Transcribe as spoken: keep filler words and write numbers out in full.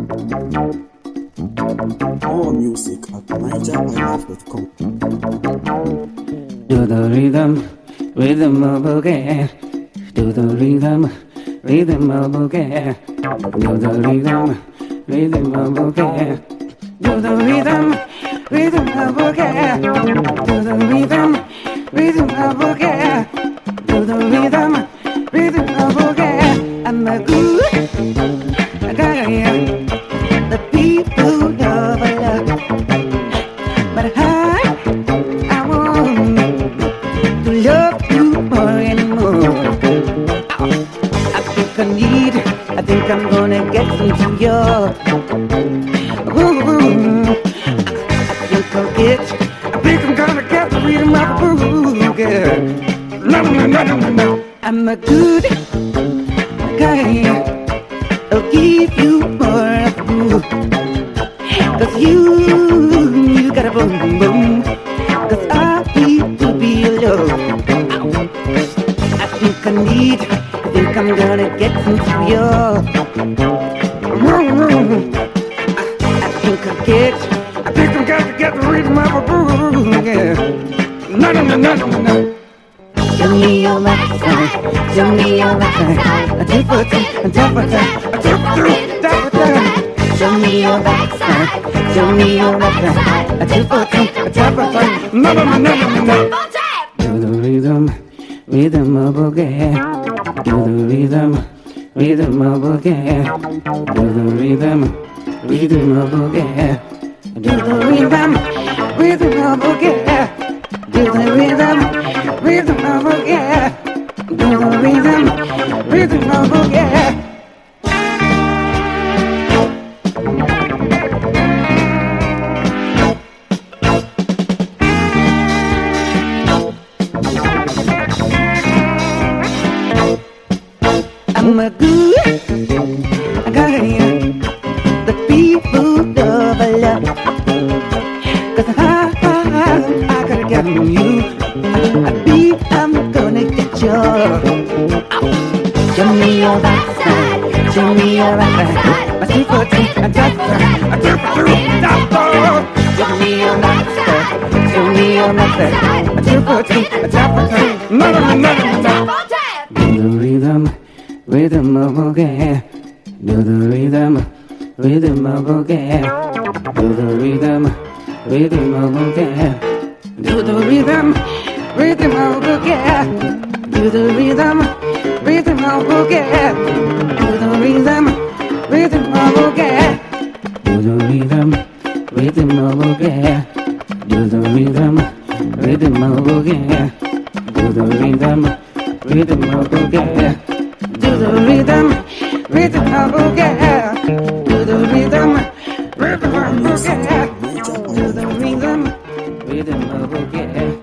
More music at niger life dot com. Do the rhythm, rhythm of boogie. Do the rhythm, rhythm of boogie. Do the rhythm, rhythm of boogie. Do the rhythm, rhythm of boogie. Do the rhythm, rhythm of boogie. Do the rhythm, rhythm of boogie. I'm a good guy. The people love a love, but I, I want to love you more and more. I think I need, I think I'm gonna get into your. Ooh, I think I'll get, I think I'm gonna get the rhythm of a boogie. No, no, no, no, no, no. I'm a good guy. I'll give you more of you. Cause you, you got a boom boom. Cause I need to be alone. I think I need, I think I'm gonna get into your. I think I get, I think I'm gonna get the rhythm of a groove. Yeah. No, no, no, no, no, no. Show me your backside, show me your backside. A two for two, a two for two, a two for two, two for two. Show me your backside, show me your backside. A two for two, a two for two. No, no, no, no, no, no. Do the rhythm, rhythm of boogie. Do the rhythm, rhythm of boogie. Do the rhythm, rhythm of boogie. Do the rhythm, rhythm of boogie. Do the rhythm, rhythm of boogie. Do the rhythm, rhythm of boogie. I'm a good guy. The people love a lot. Cause I, I, I gotta get on you. I, I be, I'm gonna get you. Show me your backside, show me your backside. My two foot two, a two for two, a two for two, double. Show me your backside, show me your backside. A two for two, a two for two. No, no, no, no, no, no. Do the rhythm, rhythm of boogie. Do the rhythm, rhythm of boogie. Do the rhythm, rhythm of boogie. Do the rhythm, rhythm of boogie. Do the rhythm, rhythm of boogie. Do the rhythm, rhythm of boogie. Do the rhythm, rhythm of boogie. Do the rhythm, rhythm of boogie. Do the rhythm, rhythm of boogie. Do the rhythm, rhythm of boogie. Do the rhythm, rhythm of boogie. Do the rhythm, rhythm of boogie.